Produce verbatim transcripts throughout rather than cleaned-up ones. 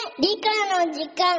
理科の時間。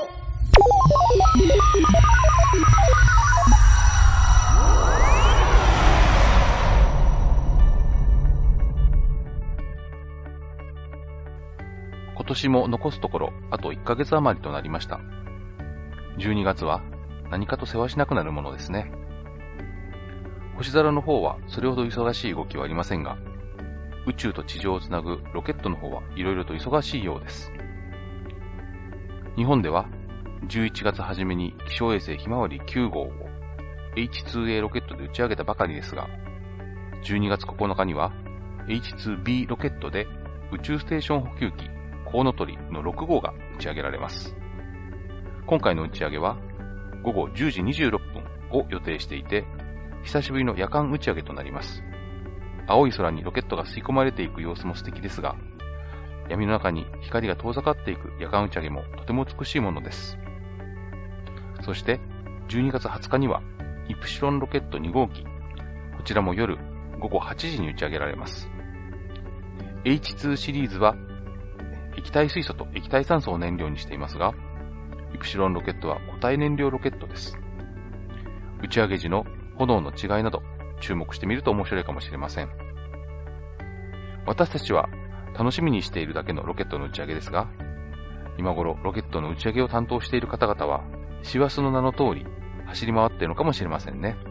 今年も残すところあといっかげつ余りとなりました。じゅうにがつは何かと世話しなくなるものですね。星空の方はそれほど忙しい動きはありませんが、宇宙と地上をつなぐロケットの方はいろいろと忙しいようです。日本ではじゅういちがつ初めに気象衛星ひまわりきゅうごうを エイチツーエー ロケットで打ち上げたばかりですが、じゅうにがつここのかには エイチツービー ロケットで宇宙ステーション補給機コウノトリのろくごうが打ち上げられます。今回の打ち上げはごごじゅうじにじゅうろっぷんを予定していて、久しぶりの夜間打ち上げとなります。青い空にロケットが吸い込まれていく様子も素敵ですが、闇の中に光が遠ざかっていく夜間打ち上げもとても美しいものです。そしてじゅうにがつはつかにはイプシロンロケットにごうき、こちらも夜ごごはちじに打ち上げられます。エイチツー シリーズは液体水素と液体酸素を燃料にしていますが、イプシロンロケットは固体燃料ロケットです。打ち上げ時の炎の違いなど注目してみると面白いかもしれません。私たちは楽しみにしているだけのロケットの打ち上げですが、今頃ロケットの打ち上げを担当している方々は師走の名の通り走り回っているのかもしれませんね。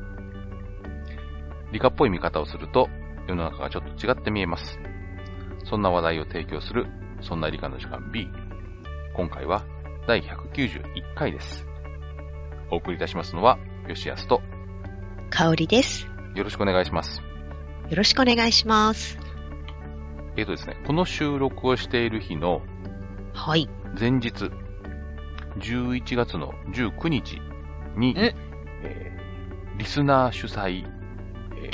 理科っぽい見方をすると世の中がちょっと違って見えます。そんな話題を提供するそんな理科の時間 B、 今回はだいひゃくきゅうじゅういっかいです。お送りいたしますのは吉安と香織です。 よろしくお願いします。 よろしくお願いします。 えーとですね、この収録をしている日の前日、はい、じゅういちがつのじゅうくにちに、えー、リスナー主催、え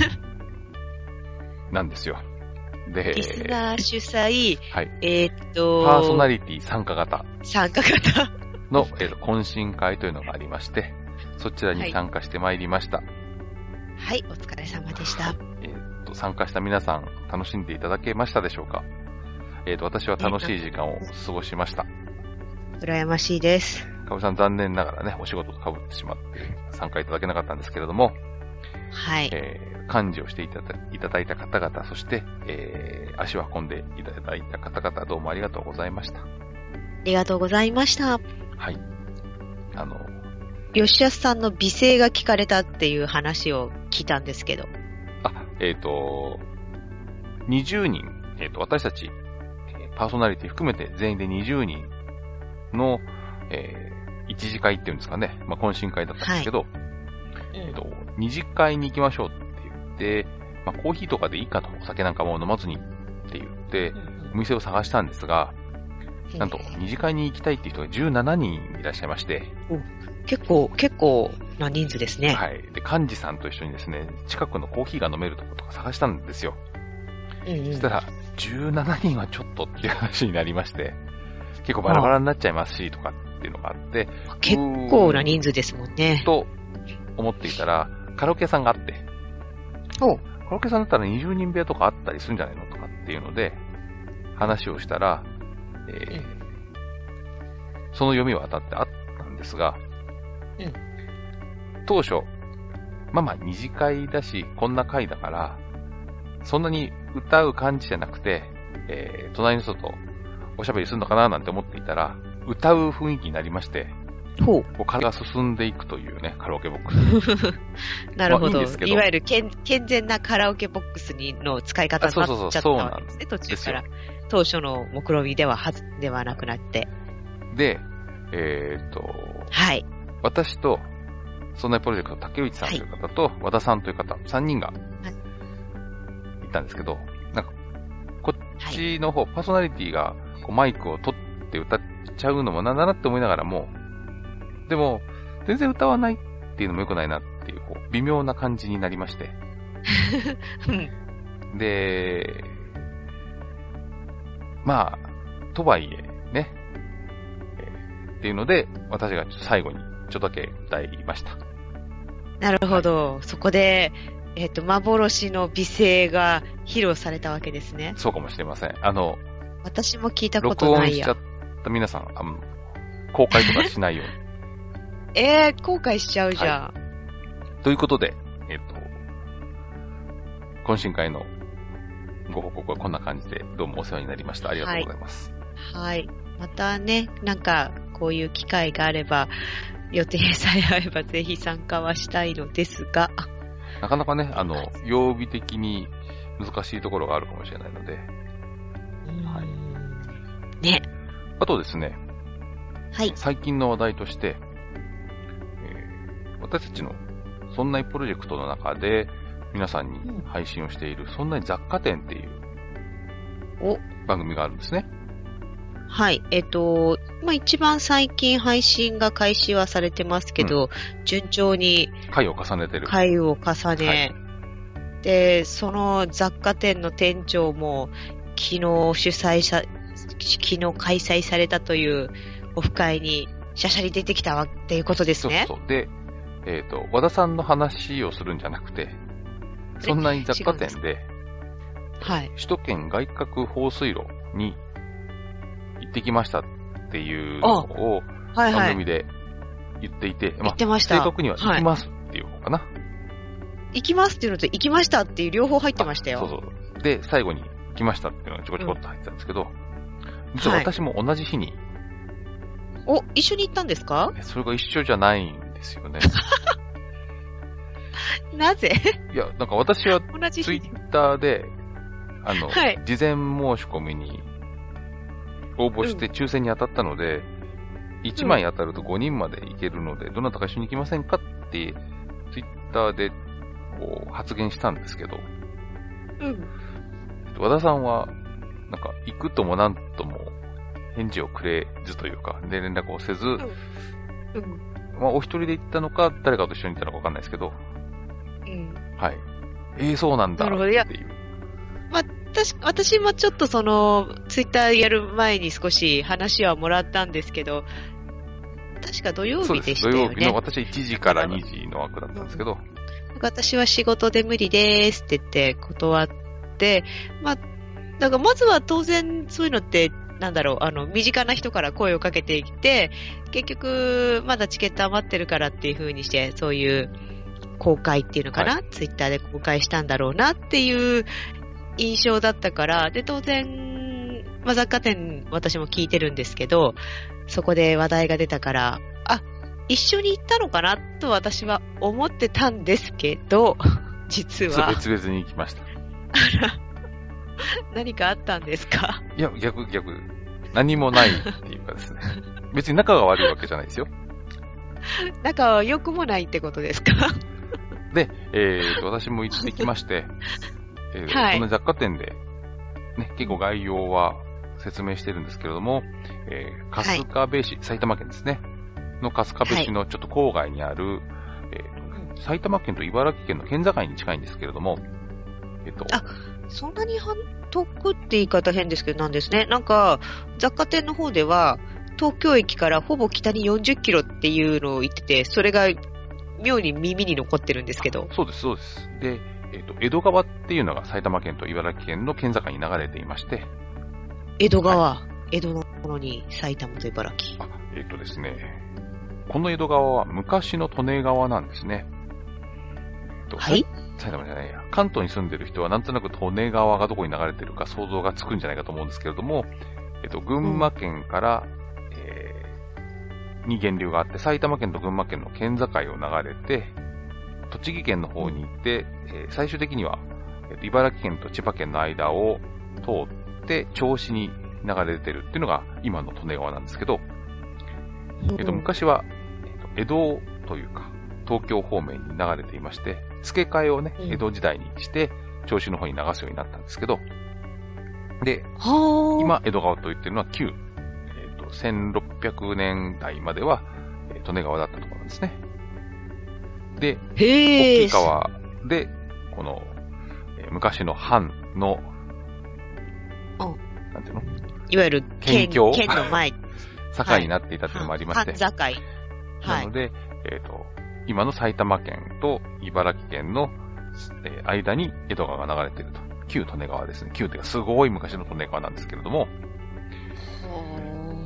ー、なんですよ。で、 リスナー主催、 はい、 えー、っとパーソナリティ参加型参加型の、えー、と懇親会というのがありまして、そちらに参加してまいりました。 はい、はい、お疲れ様でした。 えー、と参加した皆さん楽しんでいただけましたでしょうか。えー、と私は楽しい時間を過ごしました。 羨ましいです。 かぶさん残念ながらね、お仕事と被ってしまって参加いただけなかったんですけれども、 はい。 えー、幹事をしていただいただいた方々、そして、えー、足を運んでいただいた方々、どうもありがとうございました。ありがとうございました。 はい。あの、 吉安さんの美声が聞かれたっていう話を聞いたんですけど。 あ、えっ、ー、と、にじゅうにん、えっ、ー、と、私たち、パーソナリティ含めて全員でにじゅうにんの、えー、一次会っていうんですかね、まあ、懇親会だったんですけど、はい、えっ、ー、と、二次会に行きましょうって言って、まあ、コーヒーとかでいいかと、お酒なんかもう飲まずにって言って、お店を探したんですが、なんと二次会に行きたいっていう人がじゅうななにんいらっしゃいまして、 結構、結構な人数ですね。 はい。で、幹事さんと一緒にですね、近くのコーヒーが飲めるところとか探したんですよ。うんうん、そしたら、じゅうななにんはちょっとっていう話になりまして、結構バラバラになっちゃいますし、とかっていうのがあって、 結構な人数ですもんね。 と思っていたら、カラオケ屋さんがあって、おカラオケ屋さんだったらにじゅうにん部屋とかあったりするんじゃないのとかっていうので、話をしたら、えーうん、その読みは当たってあったんですが、うん、当初、まあまあ二次会だし、こんな会だから、そんなに歌う感じじゃなくて、えー、隣の人とおしゃべりするのかななんて思っていたら、歌う雰囲気になりまして、ほう。こう体が進んでいくというね、カラオケボックス。 なるほど。まあ、いいいわゆる健全なカラオケボックスにの使い方になっちゃったわけですね、途中から。当初の目論見でははずではなくなって。 で、えー、っと、 はい。 私と、そんなプロジェクト竹内さんという方と、はい、和田さんという方、さんにんが、いたんですけど、なんか、こっちの方、はい、パーソナリティがこうマイクを取って歌っちゃうのもなんだなって思いながらも、でも、全然歌わないっていうのも良くないなっていう、こう、微妙な感じになりまして。で、まあ、とはいえ、ね、えー、っていうので、私が最後にちょっとだけ歌いました。 なるほど。はい、そこで、えっと、幻の美声が披露されたわけですね。 そうかもしれません。あの、 私も聞いたことないや。 録音しちゃった皆さん、あの、公開とかしないように。えー、後悔しちゃうじゃん。はい、 ということで、えっと、懇親会のご報告はこんな感じで、どうもお世話になりました。ありがとうございます。 はい。はい、またね、なんか、こういう機会があれば、予定さえ合えばぜひ参加はしたいのですが。 なかなかね、あの、曜日的に難しいところがあるかもしれないので。 はい。ね。 あとですね。 はい。 最近の話題として、えー、私たちのそんないプロジェクトの中で皆さんに配信をしている、うん、そんなに雑貨店っていう番組があるんですね。 はい。えっと、まあ、一番最近配信が開始はされてますけど、うん、順調に回を重ねてる。 回を重ね、はい、で、その雑貨店の店長も昨日主催者、昨日開催されたというオフ会にしゃしゃり出てきたわっていうことですね。 そうそう。で、えっと、和田さんの話をするんじゃなくて、そんなに雑貨店で、 はい。 首都圏外郭放水路に行ってきましたっていうのを番組で言っていて、 はいはい、まあ、言ってました。 正確には行きますっていう方かな、はい。 行きますっていうのと行きましたっていう両方入ってましたよ。 そうそう。で、最後に行きましたっていうのがちょこちょこっと入ってたんですけど、うん、実は私も同じ日に、 はい、お、一緒に行ったんですか？ それが一緒じゃないんですよね。 なぜ？ いや、なんか私はツイッターで、あの、はい、事前申し込みに応募して抽選に当たったので、うん、いちまい当たるとごにんまで行けるので、どなたか一緒に行きませんかってツイッターでこう発言したんですけど、 うん、 和田さんはなんか行くともなんとも返事をくれずというか、で連絡をせず、うんうん、まあお一人で行ったのか誰かと一緒に行ったのかわかんないですけど、 うん、 はい。えー、そうなんだっていう。 まあ、私もちょっとそのツイッターやる前に少し話はもらったんですけど、確か土曜日でしたよね。 土曜日の私はいちじからにじの枠だったんですけど、うん、 私は仕事で無理ですって言って断って、まあ、だからまずは当然そういうのってなんだろう、あの身近な人から声をかけてきて、結局まだチケット余ってるからっていう風にしてそういう公開っていうのかな、はい、ツイッターで公開したんだろうなっていう印象だったから、で当然、まあ、雑貨店私も聞いてるんですけど、そこで話題が出たから、あ、一緒に行ったのかなと私は思ってたんですけど、実は別々に行きました。 何かあったんですか？ いや、逆逆何もないっていうかですね。別に仲が悪いわけじゃないですよ。 仲は良くもないってことですか？ で、えーと、私も行ってきまして、えーはい、この雑貨店で、ね、結構概要は説明してるんですけれども、えー、春日部市、はい、埼玉県ですね、の春日部市のちょっと郊外にある、はい、えー、埼玉県と茨城県の県境に近いんですけれども、えっと、 あ、そんなに遠くって言い方変ですけどなんですね。なんか、雑貨店の方では、東京駅からほぼ北によんじゅっキロっていうのを言ってて、それが妙に耳に残ってるんですけど。 そうです、そうです。で、えっと、江戸川っていうのが埼玉県と茨城県の県境に流れていまして。 江戸川、はい、江戸のものに埼玉と茨城。 あ、えっとですね、この江戸川は昔の利根川なんですね。えっと、 はい、 埼玉じゃないや。関東に住んでる人はなんとなく利根川がどこに流れてるか想像がつくんじゃないかと思うんですけれども、えっと、群馬県から、うん、えー、に源流があって、埼玉県と群馬県の県境を流れて、栃木県の方に行って、えー、最終的には、えー、茨城県と千葉県の間を通って、銚子に流れてるっていうのが今の利根川なんですけど、えっと、昔は、えっと、江戸というか、東京方面に流れていまして、付け替えをね、江戸時代にして、銚子の方に流すようになったんですけど、で、今、江戸川と言ってるのは旧、えっと、せんろっぴゃくねんだいまでは、えー、利根川だったところなんですね。で、大きい川で、この、えー、昔の藩の、なんていうの？ いわゆる県境、県の前。 境になっていたというのもありまして。 藩境。はい。 なので、えっと、今の埼玉県と茨城県の、えー、間に江戸川が流れていると。旧利根川ですね。旧というかすごい昔の利根川なんですけれども。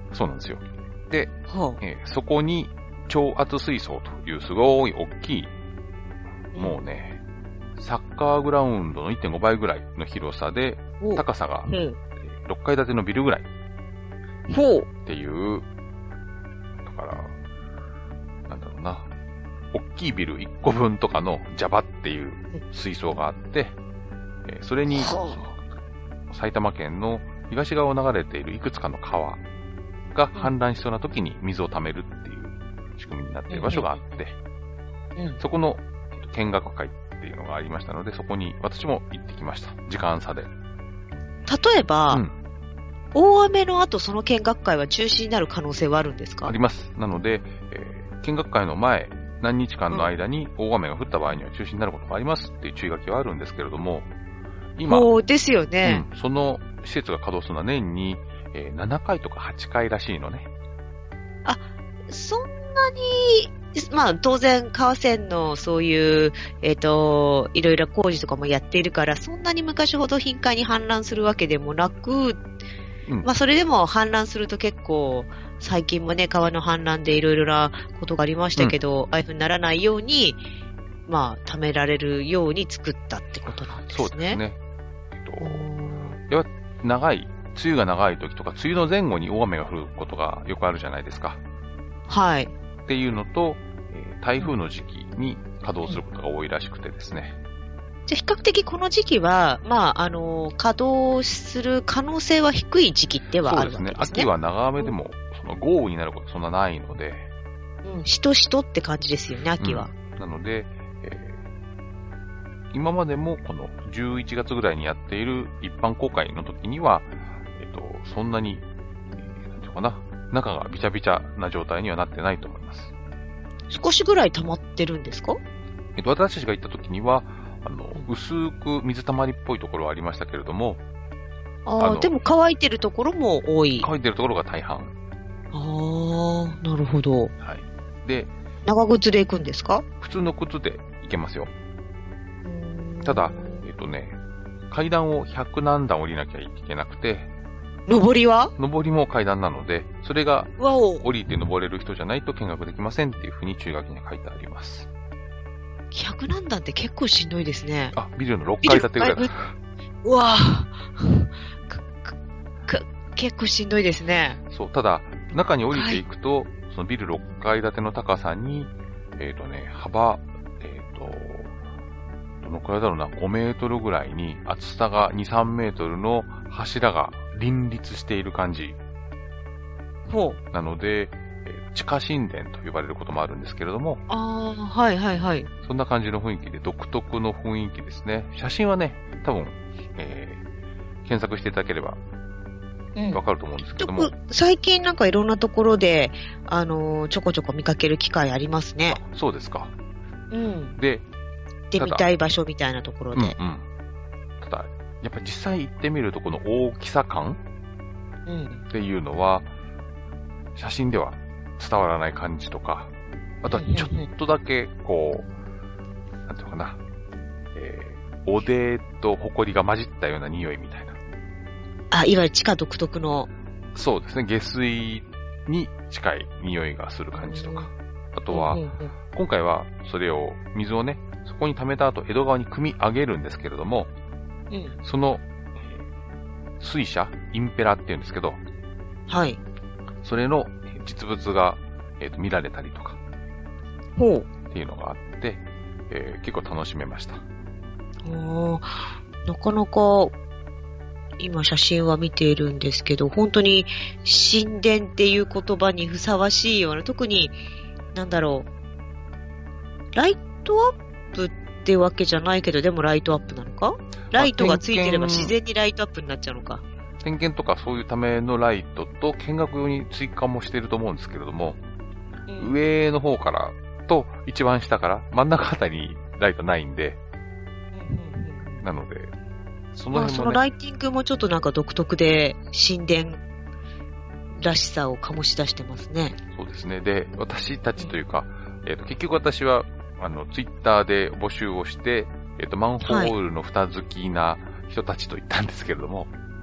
そうなんですよ。で、 はえーそこに超圧水槽というすごい大きい、 あ、 もうね、サッカーグラウンドのいってんごばいぐらいの広さで、 うん、 高さがうん。 ろっかい建てのビルぐらいほう。 っていう、だから、なんだろうな、大きいビルいっこぶんとかのジャバっていう水槽があって、えーそれに、 は埼玉県の東側を流れているいくつかの川が氾濫しそうな時に水を貯めるっていう仕組みになっている場所があって、 あ、うん。 そこのえっと見学会っていうのがありましたので、そこに私も行ってきました。時間差で。 例えば、 うん、 大雨の後その見学会は中止になる可能性はあるんですか？ あります。なので、えー見学会の前、何日間の間に大雨が降った場合には中止になることがありますっていう注意書きはあるんですけれども、今、 そうですよね。 うん、その施設が稼働するのは年に、えーななかいとかはちかいらしいのね。 そんなに、まあ当然川線のそういう、えっ、と、いろいろ工事とかもやっているから、そんなに昔ほど頻繁に氾濫するわけでもなく、 うんまあそれでも氾濫すると結構、最近もね、川の氾濫でいろいろなことがありましたけど、ああいうふうにならないように、まあ、貯められるように作ったってことなんですね。 そうですね。えっとうーんやっぱ長い、梅雨が長い時とか、梅雨の前後に大雨が降ることがよくあるじゃないですか。 はい。 っていうのと、えー台風の時期に稼働することが多いらしくてですね。 じゃあ比較的この時期は、まあ、あの、稼働する可能性は低い時期ではあるわけですね。 そうですね。秋は長雨でも、その豪雨になることそんなないので、 うん、しとしとって感じですよね、秋は。 うんなので、えー今までもこのじゅういちがつぐらいにやっている一般公開の時には、えっと、そんなに、えーなんていうのかな、中がびちゃびちゃな状態にはなってないと思います。 少しぐらい溜まってるんですか？ えっと、私たちが行った時には、あの、薄く水たまりっぽいところはありましたけれども、 ああ、 あのでも乾いてるところも多い。 乾いてるところが大半。 ああ、なるほど。 はい。で、 長靴で行くんですか？ 普通の靴で行けますよ。ただ、えっとね、階段をひゃくなんだん降りなきゃいけなくて、 上りは上りも階段なので、それがわお。 降りて登れる人じゃないと見学できませんっていうふうに注意書きに書いてあります。 ひゃくなんだんって結構しんどいですね。 あ、ビルのろっかい建てぐらいだ。 うわぁ。かかか結構しんどいですね。 そう、ただ、中に降りていくと、そのビルろっかい建ての高さに、えっとね、幅、えっと、どのくらいだろうな、ごメートルぐらいに、厚さがに、さんメートルの柱が林立している感じほう。 なので、えー地下神殿と呼ばれることもあるんですけれども、 ああ、はいはいはい。 そんな感じの雰囲気で独特の雰囲気ですね。写真はね、多分、えー検索していただければうんわかると思うんですけども、 よく最近なんかいろんなところで、あのーちょこちょこ見かける機会ありますね。 あそうですか。 うん。 で、 行ってみたい場所みたいなところうんうんで。。 ただ、やっぱり実際行ってみると、この大きさ感うん。 っていうのは、写真では伝わらない感じとか、あとはちょっとだけ、こう、なんていうのかな、えー、おでと埃が混じったような匂いみたいな。 あ、いわゆる地下独特の。 そうですね、下水に近い匂いがする感じとか。あとはうん、うんうん今回はそれを、水をね、そこに溜めた後、江戸川に汲み上げるんですけれども、 うん。 その、えー水車、インペラっていうんですけど、 はい。 それのえー実物が、えーと見られたりとかほう。 っていうのがあって、えー結構楽しめました。 おーなかなか、今写真は見ているんですけど、本当に神殿っていう言葉にふさわしいような、特に、なんだろう、ライトアップってわけじゃないけど、でもライトアップなのか？ライトがついてれば自然にライトアップになっちゃうのか。 点検とかそういうためのライトと見学用に追加もしていると思うんですけれども、 うん上の方からと一番下から真ん中あたりにライトないんで、 うんうんうんなので、そのまあ、 辺もね、 そのライティングもちょっとなんか独特で、神殿らしさを醸し出してますね。 そうですね。で、私たちというか、えっ、と、結局私は、あの、ツイッターで募集をして、えっ、と、マンホールの蓋好きな人たちと言ったんですけれども、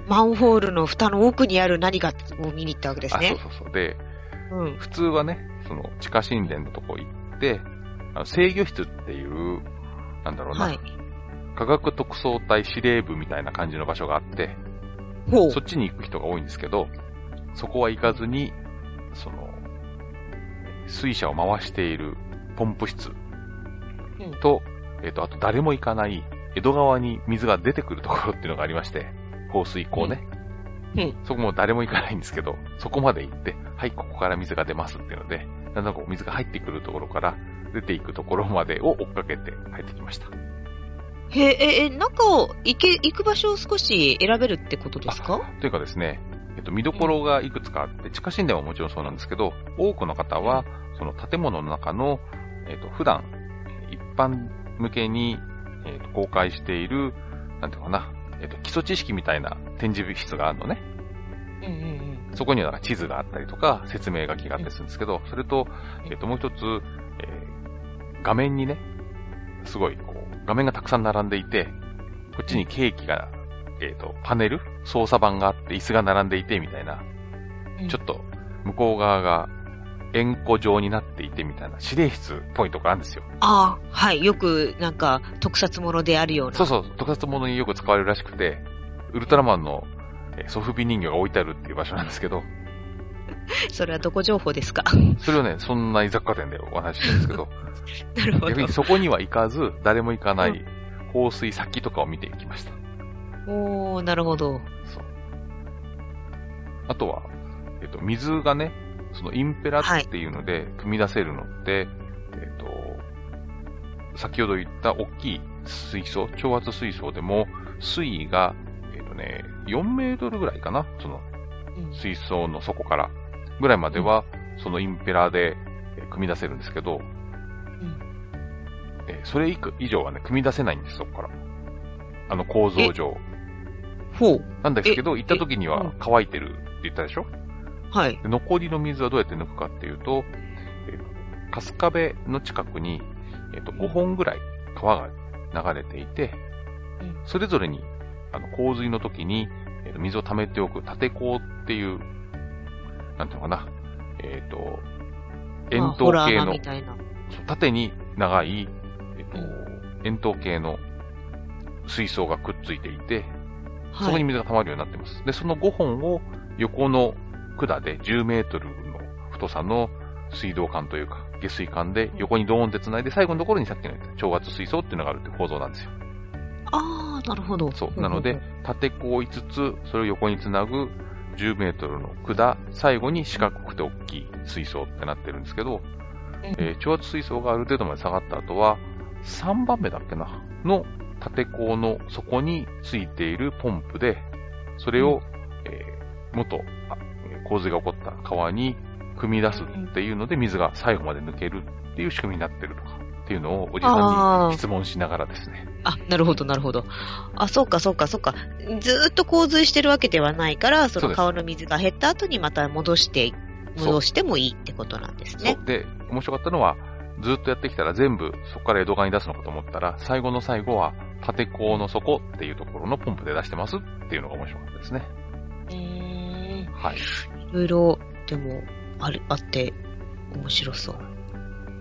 マンホールの蓋の奥にある何かを見に行ったわけですね。 あ、そうそうそう。で、 うん。 普通はね、その地下神殿のとこ行って、あの制御室っていう、なんだろうな、 はい。 科学特捜隊司令部みたいな感じの場所があって、 ほう。 そっちに行く人が多いんですけど、そこは行かずに、その、水車を回しているポンプ室と、うん、えっと、あと誰も行かない江戸川に水が出てくるところっていうのがありまして、放水口ね。うん。うん、そこも誰も行かないんですけど、そこまで行って、はい、ここから水が出ますっていうので、だんだんこう水が入ってくるところから出ていくところまでを追っかけて入ってきました。 へえ、え、中を行け、行く場所を少し選べるってことですか？ というかですね、えっと、見どころがいくつかあって、地下神殿はもちろんそうなんですけど、多くの方は、その建物の中の、えっと、普段、一般向けに、えっと、公開している、なんていうかな、えっと、基礎知識みたいな展示室があるのね。 うんうんうん。 そこには地図があったりとか、説明書きがあったりするんですけど、それと、えっと、もう一つ、えー、画面にね、すごい、こう、画面がたくさん並んでいて、こっちにケーキが、えっと、パネル操作盤があって、椅子が並んでいて、みたいな、うん、ちょっと、向こう側が、円弧状になっていて、みたいな、指令室っぽいとこあるんですよ。 ああ、はい。よく、なんか、特撮ものであるような。 そうそう、特撮ものによく使われるらしくて、ウルトラマンのソフビ人形が置いてあるっていう場所なんですけど。 それはどこ情報ですか？ それをね、そんな居雑貨店でお話ししたんですけど。 なるほど。 逆にそこには行かず、誰も行かない放水先とかを見ていきました。 うん、おー、なるほど。 そう。あとは、えっと、水がね、そのインペラっていうので、組み出せるのって、はい、えっと、先ほど言った大きい水槽、超圧水槽でも、水位が、えっとね、よんメートルぐらいかな、その、水槽の底からぐらいまでは、うん、そのインペラで組み出せるんですけど、うん、えそれ以上はね、組み出せないんです、そこから。あの構造上。 ほう。 なんですけど、行った時には乾いてるって言ったでしょ？ はい。 残りの水はどうやって抜くかっていうと、えー、春日部の近くに、えー、とごほんぐらい川が流れていて、うん、それぞれにあの洪水の時に、えー、と水を溜めておく縦溝っていう、なんていうのかな、えっ、ー、と、円筒形の、縦に長い、えーとうん、円筒形の水槽がくっついていて、はい、そこに水が溜まるようになっています。で、そのごほんを横の管でじゅうメートルの太さの水道管というか、下水管で横にドーンって繋いで、最後のところにさっきの言った超圧水槽っていうのがあるって構造なんですよ。 あー、なるほど。 そう。なので、縦溝いつつ、それを横に繋ぐじゅうメートルの管、最後に四角くて大きい水槽ってなってるんですけど、えー、超圧水槽がある程度まで下がった後は、さんばんめだっけな、の縦溝の底についているポンプで、それを、うんえー、元、洪水が起こった川に汲み出すっていうので、水が最後まで抜けるっていう仕組みになってるとかっていうのをおじさんに質問しながらですね。 あ、なるほど、なるほど。あ、そうか、そうか、そうか。ずーっと洪水してるわけではないから、その川の水が減った後にまた戻して、戻してもいいってことなんですね。 そう。で、面白かったのは、ずっとやってきたら全部そこから江戸川に出すのかと思ったら、最後の最後は縦溝の底っていうところのポンプで出してますっていうのが面白かったですね。 うーん。 はい。 いろいろ、でも、ある、あって、面白そう。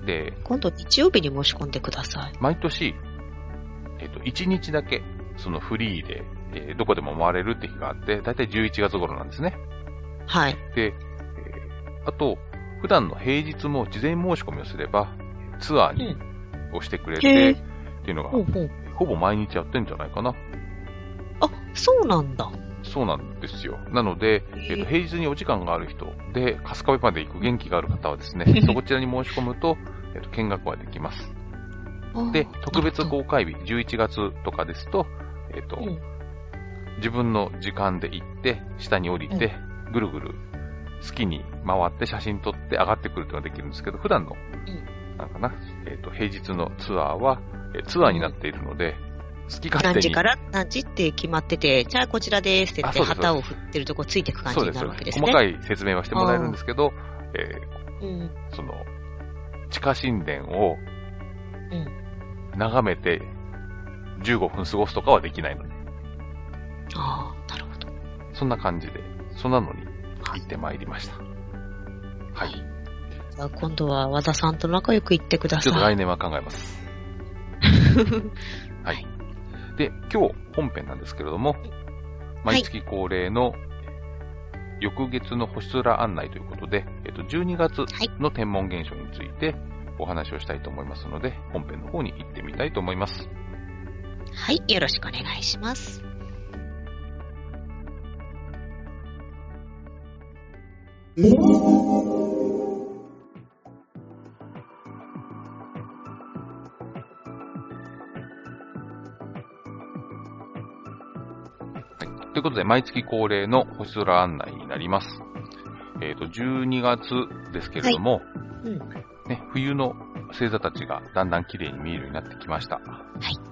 で、 今度日曜日に申し込んでください。 毎年、えっと、いちにちだけ、そのフリーで、えー、どこでも回れるって日があって、だいたいじゅういちがつ頃なんですね。 はい。 で、えー、あと、普段の平日も事前申し込みをすれば、ツアーに、うん、をしてくれて、っていうのが、ほうほう、ほぼ毎日やってんじゃないかな。 あ、そうなんだ。 そうなんですよ。なので、えーと、平日にお時間がある人で、春日部まで行く元気がある方はですね、そこちらに申し込むと、えーと、見学はできます。で、特別公開日、じゅういちがつとかですと、えっと、うん、自分の時間で行って、下に降りて、うん、ぐるぐる好きに回って写真撮って上がってくるっていうのができるんですけど、普段の、うん、なんかな、えっと、平日のツアーは、えツアーになっているので、好き勝手に。 何時から何時って決まってて、じゃあこちらですって言って、旗を振ってるとこついていく感じになるわけですね。 細かい説明はしてもらえるんですけど、えーうん、その、地下神殿を、眺めてじゅうごふん過ごすとかはできないので。 ああ、なるほど。 そんな感じで、そんなのに行ってまいりました。はい。 じゃあ今度は和田さんと仲良く行ってください。 ちょっと来年は考えます。はい。で、今日本編なんですけれども、毎月恒例の翌月の星空案内ということで、えっと、じゅうにがつの天文現象についてお話をしたいと思いますので、本編の方に行ってみたいと思います。 はい、よろしくお願いします。 ということで、毎月恒例の星空案内になります。えっと、じゅうにがつですけれども、はいうんね、冬の星座たちがだんだん綺麗に見えるようになってきました。はい、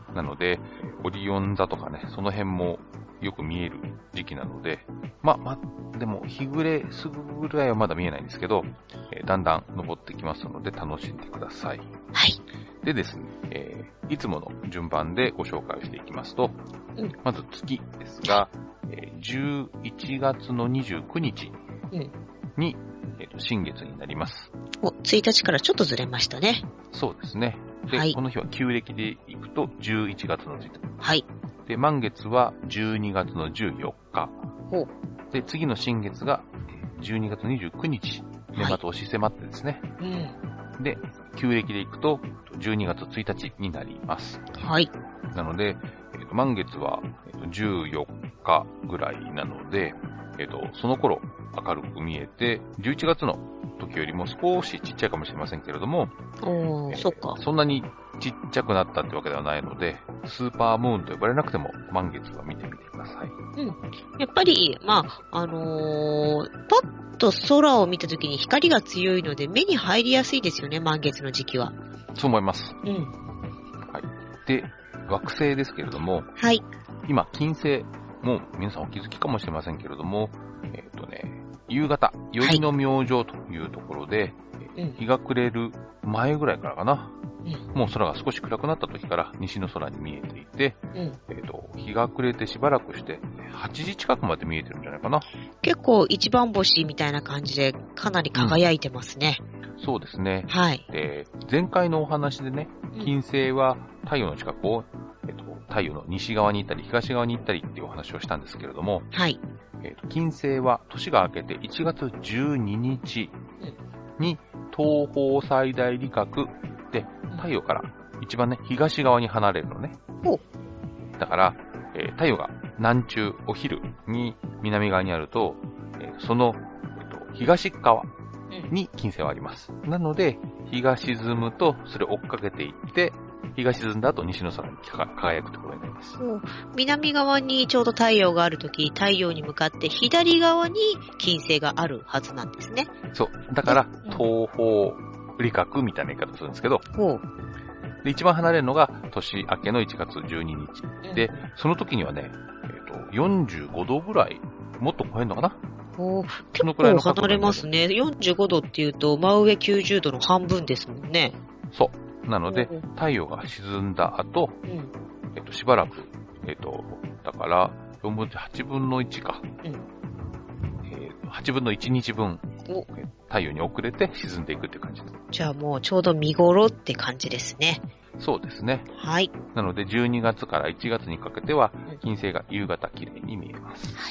なので、オリオン座とかね、その辺もよく見える時期なので、まあ、まあ、でも日暮れすぐぐらいはまだ見えないんですけど、えー、だんだん登ってきますので楽しんでください。はい。でですね、えー、いつもの順番でご紹介をしていきますと、うん、まず月ですが、えー、じゅういちがつのにじゅうくにちに、うんえーと、新月になります。 お、ついたちからちょっとずれましたね。 そうですね。で、はい、この日は旧暦でいくとじゅういちがつのついたち。はい。で、満月はじゅうにがつのじゅうよっか。ほう。で、次の新月がじゅうにがつのにじゅうくにち。年末押し迫ってですね。はい、うん。で、旧暦でいくとじゅうにがつついたちになります。はい。なので、えーと、満月はじゅうよっかぐらいなので、えっと、その頃明るく見えて、じゅういちがつの時よりも少しちっちゃいかもしれませんけれども、 おー、えー、そっか。 そんなにちっちゃくなったってわけではないので、スーパームーンと呼ばれなくても満月は見てみてください。 うん。やっぱり、まあ、あのー、パッと空を見た時に光が強いので目に入りやすいですよね、満月の時期は。 そう思います。うん。はい。で、惑星ですけれども、はい。今、金星、もう皆さんお気づきかもしれませんけれども、えっとね、夕方、宵の明星というところで、はい、日が暮れる前ぐらいからかな、うん、もう空が少し暗くなった時から西の空に見えていて、うん、えっと、日が暮れてしばらくしてはちじ近くまで見えてるんじゃないかな。 結構一番星みたいな感じでかなり輝いてますね。 うん、そうですね。はい。で、前回のお話でね、金星は太陽の近くを、えっと、太陽の西側に行ったり東側に行ったりっていうお話をしたんですけれども、はい。えっと、金星は年が明けていちがつじゅうににちに東方最大理覚で太陽から一番ね、東側に離れるのね。おだから、えー、太陽が南中、お昼に南側にあると、えー、その、えっと、東側に金星はあります。なので、日が沈むとそれを追っかけていって、日が沈んだ後西の空に輝くところになります。 南側にちょうど太陽があるとき、太陽に向かって左側に金星があるはずなんですね。 そう。だから、東方理覚みたいな言い方するんですけど、で一番離れるのが年明けのいちがつじゅうににち。うん、で、その時にはね、えーと、よんじゅうごどぐらい、もっと超えるのかな。 お結構離れますね。よんじゅうごどっていうと、真上きゅうじゅうどの半分ですもんね。 そう。なので、太陽が沈んだ後、うん、えっと、しばらく、えっと、だから、よんぶんのはちぶんのいちか、うんえー、はちぶんのいちにちぶん、太陽に遅れて沈んでいくって感じです。 じゃあもうちょうど見頃って感じですね。 そうですね。はい。なので、じゅうにがつからいちがつにかけては、金星が夕方綺麗に見えます。はい。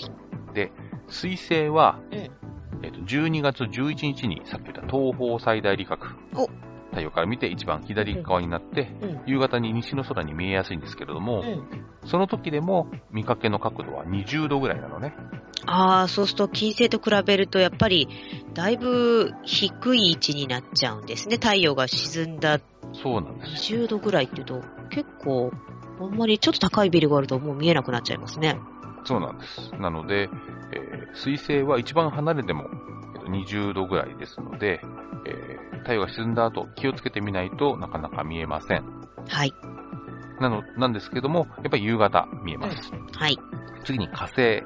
で、水星は、うんえっと、じゅうにがつじゅういちにちにさっき言った東方最大理覚。お太陽から見て一番左側になって、うん、夕方に西の空に見えやすいんですけれども、うん、その時でも見かけの角度はにじゅうどぐらいなのね。 ああ、そうすると金星と比べるとやっぱりだいぶ低い位置になっちゃうんですね。太陽が沈んだ。 そうなんです。 にじゅうどぐらいっていうと結構あんまりちょっと高いビルがあるともう見えなくなっちゃいますね。 そうなんです。なので、えー、水星は一番離れてもにじゅうどぐらいですので、えー、太陽が沈んだ後気をつけてみないとなかなか見えません。はい。なの、なんですけども、やっぱり夕方見えます。うん、はい。次に火星、うん。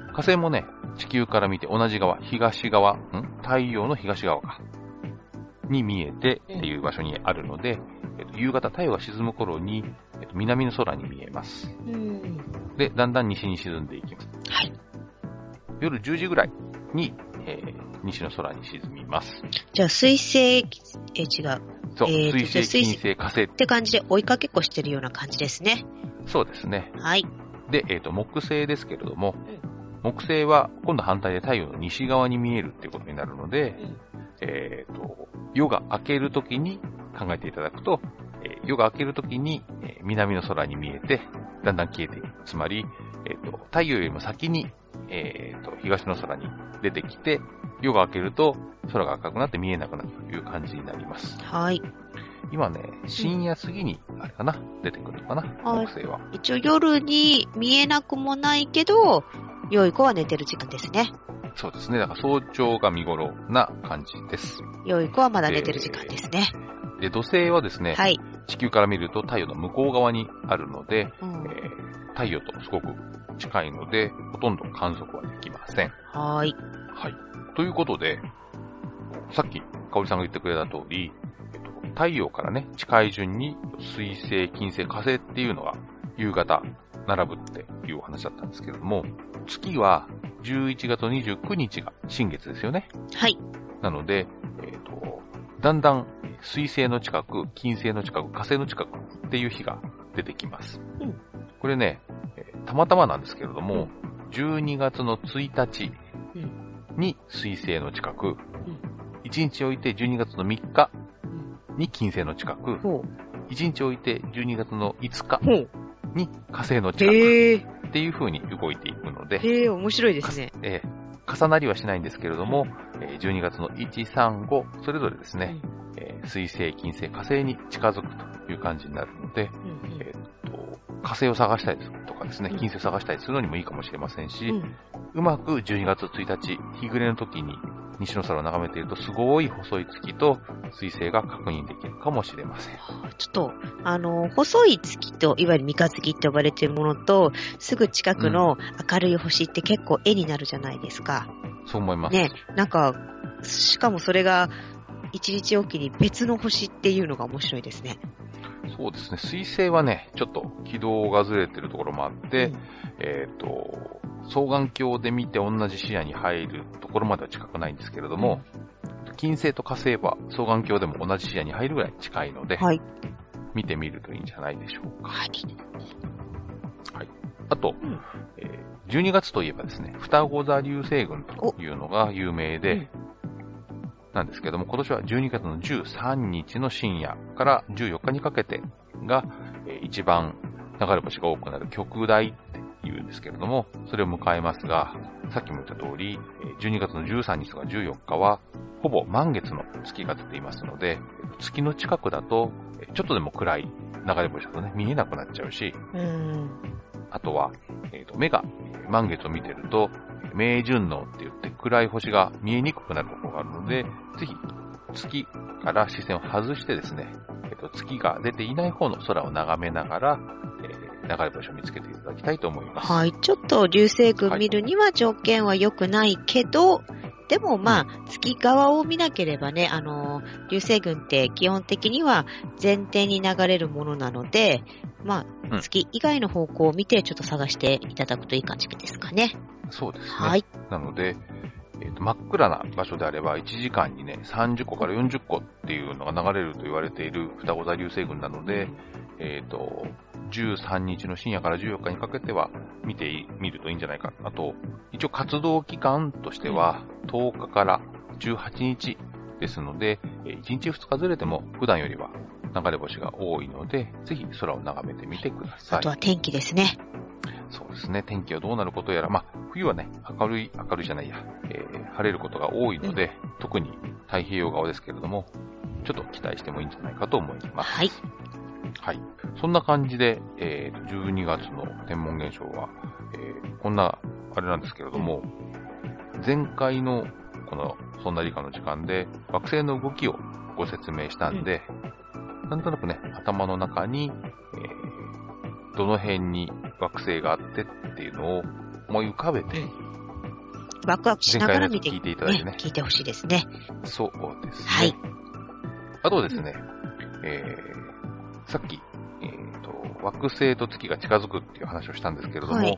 火星もね、地球から見て同じ側、東側、ん太陽の東側か。に見えてっていう場所にあるので、うんえっと、夕方太陽が沈む頃に、えっと、南の空に見えます。うんで、だんだん西に沈んでいきます。はい。 夜じゅうじぐらいに、えー、西の空に沈みます。 じゃあ、水星、え、違う。 そう、 えー、 水星、金星、火星。 って感じで追いかけっこしてるような感じですね。 そうですね。 はい。 で、えっ、ー、と、木星ですけれども、うん、木星は今度反対で太陽の西側に見えるっていうことになるので、うん、えっ、ー、と、夜が明けるときに考えていただくと、えー、夜が明けるときに、えー、南の空に見えて、だんだん消えていく。つまり、えっ、ー、と、太陽よりも先に、えっ、ー、と、東の空に出てきて、夜が明けると空が赤くなって見えなくなるという感じになります。 はい。 今ね、深夜過ぎに、あれかな、うん、出てくるのかな、木星は。 一応夜に見えなくもないけど、良い子は寝てる時間ですね。 そうですね。だから早朝が見頃な感じです。 良い子はまだ寝てる時間ですね。 で、土星はですね、はい、地球から見ると太陽の向こう側にあるので、うん、えー、太陽とすごく近いので、ほとんど観測はできません。 はい。 はい。ということで、さっき、かおりさんが言ってくれた通り、えっと、太陽からね、近い順に水星、金星、火星っていうのが夕方並ぶっていうお話だったんですけれども、月はじゅういちがつにじゅうくにちが新月ですよね。 はい。 なので、えっと、だんだん水星の近く、金星の近く、火星の近くっていう日が出てきます。うん、これね、たまたまなんですけれども、じゅうにがつのついたちに水星の近く、いちにち置いてじゅうにがつのみっかに金星の近く、いちにち置いてじゅうにがつのいつかに火星の近くっていう風に動いていくので、 へー、面白いですね。 えー、重なりはしないんですけれども、じゅうにがつのいち、さん、ご、それぞれですね、うん、えー、水星、金星、火星に近づくという感じになるので、うんうん、えー、と火星を探したりとかですね、金星を探したりするのにもいいかもしれませんし、うん、うまくじゅうにがつついたち、日暮れの時に西の空を眺めていると、すごい細い月と水星が確認できるかもしれません。 ちょっと、あの、細い月と、いわゆる三日月って呼ばれているものと、すぐ近くの明るい星って結構絵になるじゃないですか。 うん、そう思います。 ね、なんか、しかもそれが一日おきに別の星っていうのが面白いですね。 そうですね。水星はね、ちょっと軌道がずれてるところもあって、うん、えっと、双眼鏡で見て同じ視野に入るところまでは近くないんですけれども、うん、金星と火星は双眼鏡でも同じ視野に入るぐらい近いので、はい、見てみるといいんじゃないでしょうか。はい。はい、あと、うん、えー、じゅうにがつといえばですね、双子座流星群というのが有名で、うん、なんですけども、今年はじゅうにがつのじゅうさんにちの深夜からじゅうよっかにかけてが、えー、一番流れ星が多くなる極大って言うんですけれども、それを迎えますが、さっきも言った通り、じゅうにがつのじゅうさんにちとかじゅうよっかは、ほぼ満月の月が出ていますので、月の近くだと、ちょっとでも暗い流れ星だとね、見えなくなっちゃうし、うーんあとは、えーと、目が満月を見てると、明順能って言って暗い星が見えにくくなることがあるので、ぜひ月から視線を外してですね、えーと、月が出ていない方の空を眺めながら、えー、流れ星を見つけていただきたいと思います。 はい、ちょっと流星群見るには条件は良くないけど、はい、でもまあ、うん、月側を見なければね、あの、流星群って基本的には前提に流れるものなので、まあ、うん、月以外の方向を見てちょっと探していただくといい感じですかね。 そうですね。はい。なので、えーと、真っ暗な場所であればいちじかんにね、さんじゅっこからよんじゅっこっていうのが流れると言われている双子座流星群なので、えっと、じゅうさんにちの深夜からじゅうよっかにかけては見てみるといいんじゃないか。あと、一応活動期間としてはとおかからじゅうはちにちですので、いちにちふつかずれても普段よりは流れ星が多いので、ぜひ空を眺めてみてください。 あとは天気ですね。 そうですね。天気はどうなることやら、まあ、冬はね、明るい、明るいじゃないや、えー、晴れることが多いので、うん、特に太平洋側ですけれども、ちょっと期待してもいいんじゃないかと思います。 はい。 はい。そんな感じで、えー、じゅうにがつの天文現象は、えー、こんな、あれなんですけれども、前回の、この、そんな理科の時間で、惑星の動きをご説明したんで、うん、なんとなくね、頭の中に、えー、どの辺に惑星があってっていうのを思い浮かべて、うん、 ワクワクしながら見て、 聞いていただいてね。 ね聞いてほしいですね。 そうですね。 はい。 あとですね、えー、さっき、えーと、惑星と月が近づくっていう話をしたんですけれども、はい、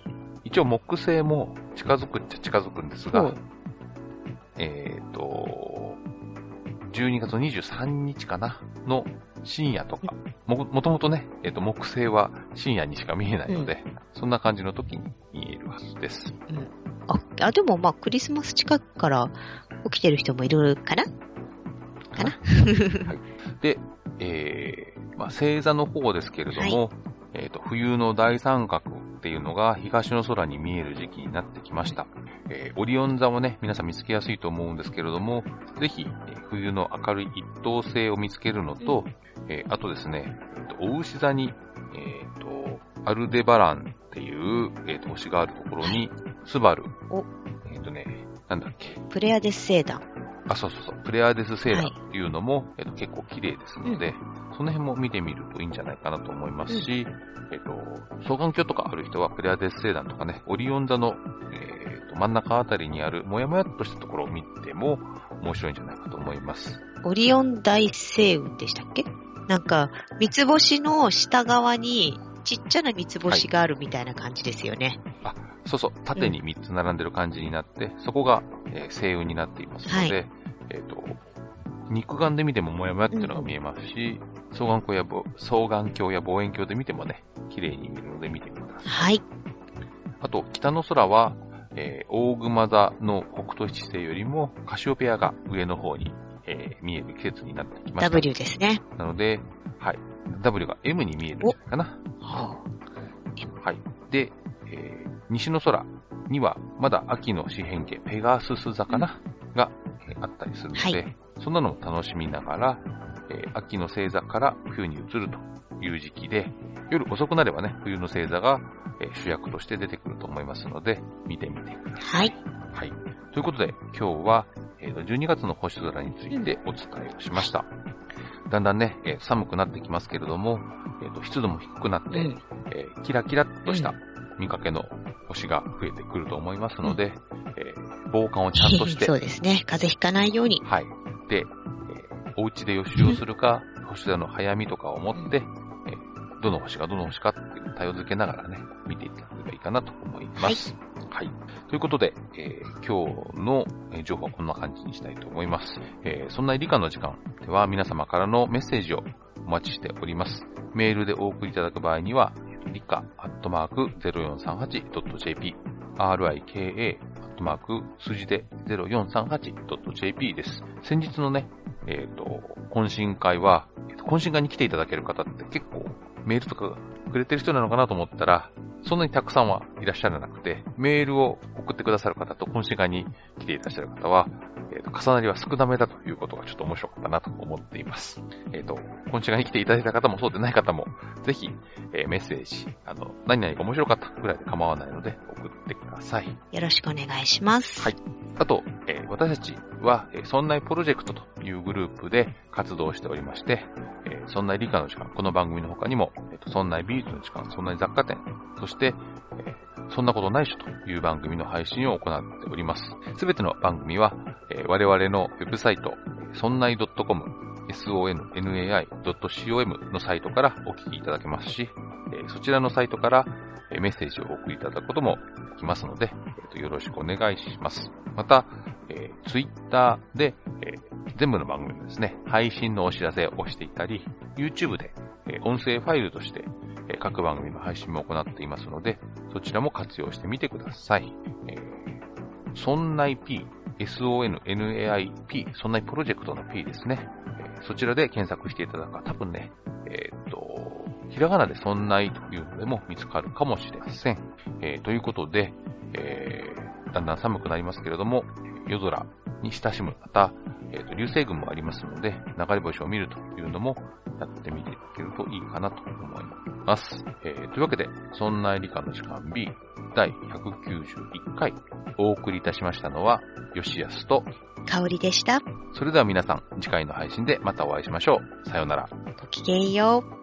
一応木星も近づくっちゃ近づくんですが、 ほうえっと、じゅうにがつにじゅうさんにちかなの深夜とか、も、もともとね、えっと、木星は深夜にしか見えないので、そんな感じの時に見えるはずです。 うん。あ、あでもまあ、クリスマス近くから起きてる人もいるかなかなはい。で、えー、まあ、星座の方ですけれども、はい、えっと、冬の大三角っていうのが東の空に見える時期になってきました。えー、オリオン座をね、皆さん見つけやすいと思うんですけれども、ぜひ、えー、冬の明るい一等星を見つけるのと、えー、あとですね、えーと、お牛座に、えっと、アルデバランっていう、えーと、星があるところに、スバル、えっとね、なんだっけ。 プレアデス星団。 あ、そうそうそう。プレアデス星団っていうのも、はい、えっと、結構綺麗ですので、うん、その辺も見てみるといいんじゃないかなと思いますし、うん、えっと、双眼鏡とかある人はプレアデス星団とかね、オリオン座の、えー、と真ん中あたりにあるもやもやっとしたところを見ても面白いんじゃないかと思います。 オリオン大星雲でしたっけ？なんか、三つ星の下側にちっちゃな三つ星があるみたいな感じですよね。 はい、あ、そうそう。縦にみっつ並んでる感じになって、うん、そこが、えー、星雲になっていますので、はい、えっと、肉眼で見てももやもやっていうのが見えますし、うん、双眼鏡や双眼鏡や望遠鏡で見てもね、綺麗に見るので見てください。 はい。 あと、北の空は、えー、大熊座の北斗七星よりもカシオペアが上の方に、えー、見える季節になってきました。 ダブリュー ですね。 なので、はい。ダブリュー が エム に見えるんじゃないかな。 はあ、はい。で、えー、西の空にはまだ秋の四辺形、ペガスス座かな、うん、が、えー、あったりするので、はい、そんなのも楽しみながら、えー、秋の星座から冬に移るという時期で、夜遅くなればね、冬の星座が、えー、主役として出てくると思いますので、見てみてください。はい。はい。ということで、今日は、えー、じゅうにがつの星空についてお伝えをしました。だんだんね、えー、寒くなってきますけれども、えーと、湿度も低くなって、うんえー、キラキラっとした見かけの星が増えてくると思いますので、うんえー、防寒をちゃんとして、 そうですね、風邪ひかないように。 はい。で、えー、お家で予習をするか、うん、星座の早見とかを持って、えー、どの星がどの星かっていう対応づけながらね、見ていただければいいかなと思います。はい。はい、ということで、えー、今日の情報はこんな感じにしたいと思います。えー、そんな理科の時間では皆様からのメッセージをお待ちしております。メールでお送りいただく場合には、理科アットマーク ゼロよんさんはちドットジェーピー、アールアイケーエー アットマーク数字で ゼロよんさんはちドットジェーピー です。先日のね、えっと、懇親会は、懇親会に来ていただける方って結構メールとかくれてる人なのかなと思ったら、そんなにたくさんはいらっしゃらなくて、メールを送ってくださる方と懇親会に来ていらっしゃる方は、えーと、重なりは少なめだということがちょっと面白かったなと思っています。えっと、懇親会に来ていただいた方もそうでない方も、ぜひ、えー、メッセージ、あの、何々が面白かったぐらいで構わないので送ってください。 よろしくお願いします。 はい。あと、えー、私たちは、えー、そんないプロジェクトというグループで活動しておりまして、えー、そんない理科の時間、この番組の他にも、えーと、そんない美術の時間、そんない雑貨店、そして、えー、そんなことないっしょという番組の配信を行っております。すべての番組は、えー、我々のウェブサイト、そんない .com、ソンナイ ドットコム のサイトからお聞きいただけますし、えー、そちらのサイトからメッセージをお送りいただくこともできますので、えーと、よろしくお願いします。また、えー、Twitter で、えー、全部の番組のですね、配信のお知らせをしていたり、YouTube で、えー、音声ファイルとして、えー、各番組の配信も行っていますので、そちらも活用してみてください。えー、そんない P、ソンナイ P、そんないプロジェクトの P ですね。えー、そちらで検索していただくか、多分ね、えー、っと、ひらがなでそんないというのでも見つかるかもしれません。えー、ということで、えー、だんだん寒くなりますけれども、夜空に親しむ方、えー、と流星群もありますので、流れ星を見るというのもやってみていただけるといいかなと思います。えー、というわけで、そんな理科の時間 B だいひゃくきゅうじゅういっかいお送りいたしましたのは、吉安と香織でした。 それでは皆さん、次回の配信でまたお会いしましょう。さようなら。 ごきげんよう。